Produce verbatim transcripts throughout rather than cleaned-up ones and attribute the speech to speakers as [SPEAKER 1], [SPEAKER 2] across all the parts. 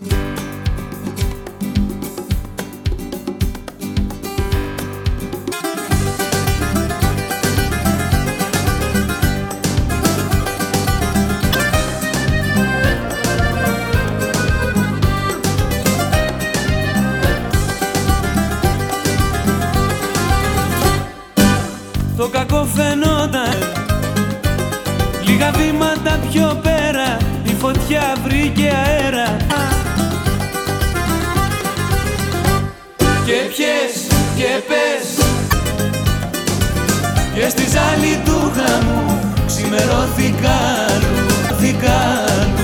[SPEAKER 1] Το κακό φαινόταν λίγα βήματα πιο πέρα, η φωτιά βρήκε αέρα. Και πιες και πες και στη ζάλη του χαμού ξημερώθηκα αλλού, αλλού.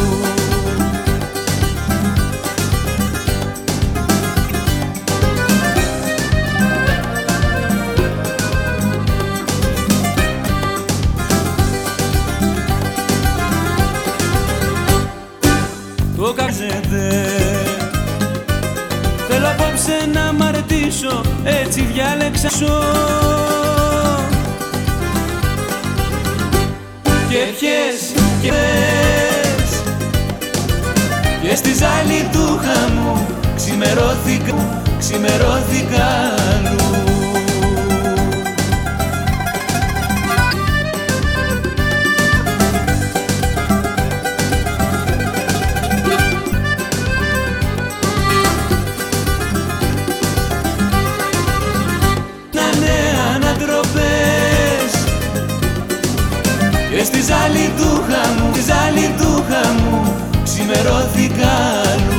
[SPEAKER 1] Το καζέτε. Θέλω απόψε να μαρτήσω, έτσι διάλεξα σω. Και πιες και πες και στη ζάλη του χαμού ξημερώθηκα, ξημερώθηκα αλλού. Και στη ζάλη του χαμού, στη ζάλη του χαμού ξημερώθηκα αλλού.